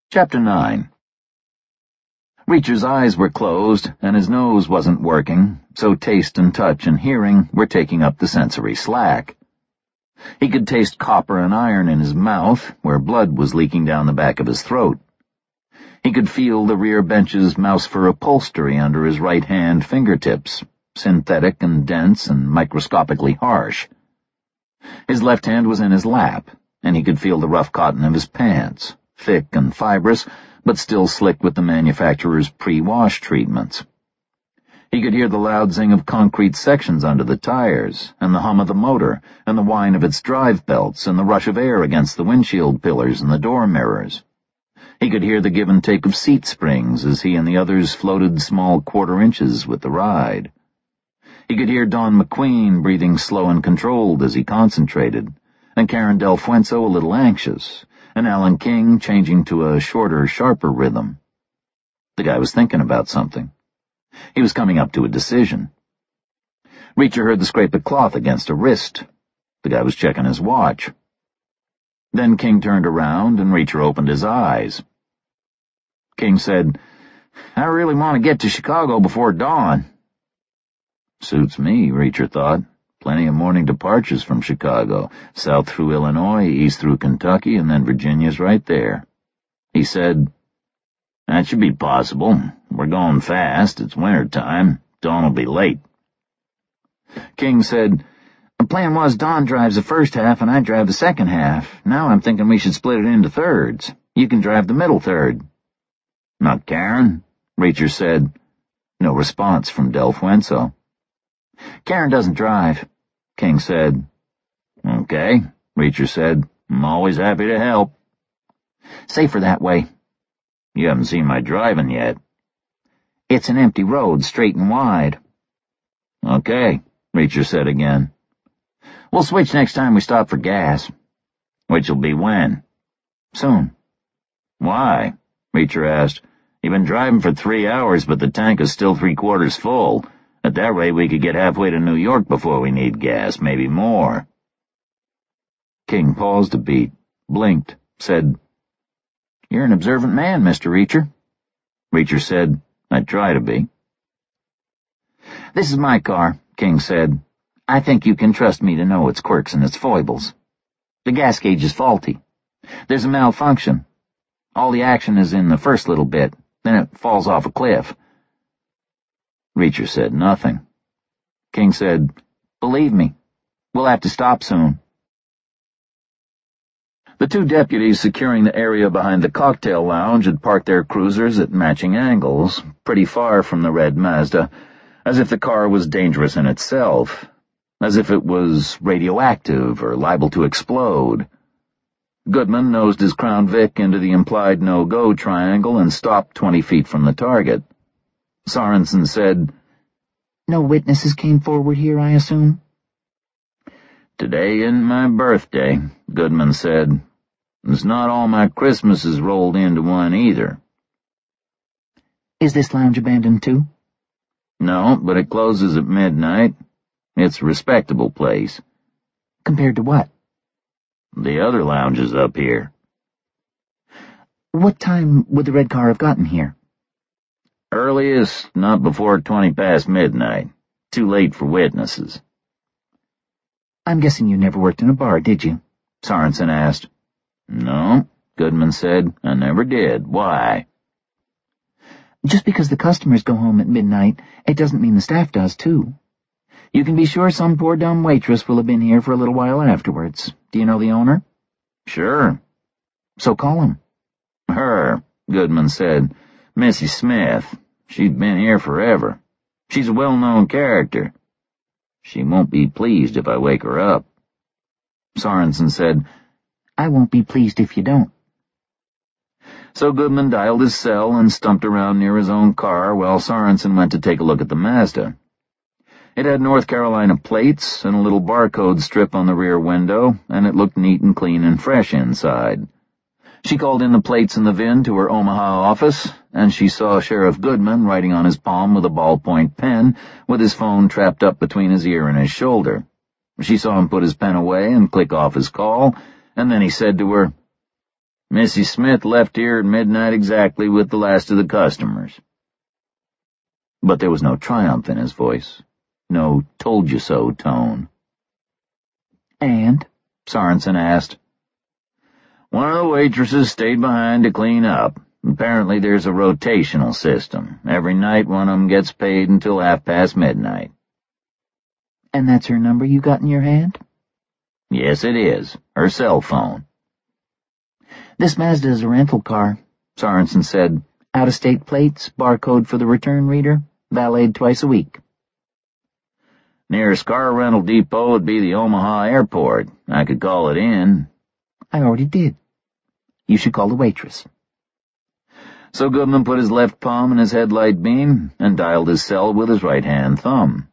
Chapter 9. Reacher's eyes were closed, and his nose wasn't working, so taste and touch and hearing were taking up the sensory slack. He could taste copper and iron in his mouth, where blood was leaking down the back of his throat. He could feel the rear bench's mouse-fur upholstery under his right-hand fingertips, synthetic and dense and microscopically harsh. His left hand was in his lap, and he could feel the rough cotton of his pants, thick and fibrous, but still slick with the manufacturer's pre-wash treatments. He could hear the loud zing of concrete sections under the tires, and the hum of the motor, and the whine of its drive belts, and the rush of air against the windshield pillars and the door mirrors. He could hear the give and take of seat springs as he and the others floated small quarter inches with the ride. He could hear Don McQueen breathing slow and controlled as he concentrated, and Karen Del Fuenzo a little anxious, and Alan King changing to a shorter, sharper rhythm. The guy was thinking about something. He was coming up to a decision. Reacher heard the scrape of cloth against a wrist. The guy was checking his watch. Then King turned around, and Reacher opened his eyes. King said, "I really want to get to Chicago before dawn." Suits me, Reacher thought. Plenty of morning departures from Chicago, south through Illinois, east through Kentucky, and then Virginia's right there. He said, "That should be possible. We're going fast. It's winter time. Dawn will be late." King said, "The plan was Dawn drives the first half and I drive the second half. Now I'm thinking we should split it into thirds. You can drive the middle third." "Not Karen?" Reacher said. No response from Del Fuenzo. "Karen doesn't drive," King said. "Okay," Reacher said. "I'm always happy to help." "Safer that way." "You haven't seen my driving yet." "It's an empty road, straight and wide." "Okay," Reacher said again. "We'll switch next time we stop for gas." "Which'll be when?" "Soon." "Why?" Reacher asked. "You've been driving for 3 hours, but the tank is still 3/4 full. At that rate, we could get halfway to New York before we need gas, maybe more." King paused a beat, blinked, said, "You're an observant man, Mr. Reacher." Reacher said, "I try to be." "This is my car," King said. "I think you can trust me to know its quirks and its foibles. The gas gauge is faulty. There's a malfunction. All the action is in the first little bit, then it falls off a cliff." Reacher said nothing. King said, "Believe me, we'll have to stop soon." The two deputies securing the area behind the cocktail lounge had parked their cruisers at matching angles, pretty far from the red Mazda, as if the car was dangerous in itself, as if it was radioactive or liable to explode. Goodman nosed his Crown Vic into the implied no-go triangle and stopped 20 feet from the target. Sorensen said, "No witnesses came forward here, I assume?" "Today isn't my birthday," Goodman said. "It's not all my Christmases rolled into one either." "Is this lounge abandoned too?" "No, but it closes at midnight. It's a respectable place." "Compared to what?" "The other lounges up here." "What time would the red car have gotten here?" "Earliest, not before 20 past midnight. Too late for witnesses." "I'm guessing you never worked in a bar, did you?" Sorensen asked. "No," Goodman said. "I never did. Why?" "Just because the customers go home at midnight, it doesn't mean the staff does, too. You can be sure some poor dumb waitress will have been here for a little while afterwards. Do you know the owner?" "Sure." "So call him." "Her," Goodman said. "Missy Smith. She's been here forever. She's a well-known character. She won't be pleased if I wake her up." Sorensen said, "I won't be pleased if you don't." So Goodman dialed his cell and stumped around near his own car while Sorensen went to take a look at the Mazda. It had North Carolina plates and a little barcode strip on the rear window, and it looked neat and clean and fresh inside. She called in the plates and the VIN to her Omaha office, and she saw Sheriff Goodman writing on his palm with a ballpoint pen, with his phone trapped up between his ear and his shoulder. She saw him put his pen away and click off his call, and then he said to her, Missy Smith left here at midnight exactly with the last of the customers." But there was no triumph in his voice, no told-you-so tone. "And?" Sorensen asked. "One of the waitresses stayed behind to clean up. Apparently there's a rotational system. Every night one of them gets paid until midnight. "And that's her number you got in your hand?" "Yes, it is. Her cell phone." "This Mazda is a rental car," Sorensen said. "Out-of-state plates, barcode for the return reader, valeted twice a week." "Nearest car rental depot would be the Omaha airport. I could call it in." "I already did. You should call the waitress." So Goodman put his left palm in his headlight beam and dialed his cell with his right-hand thumb.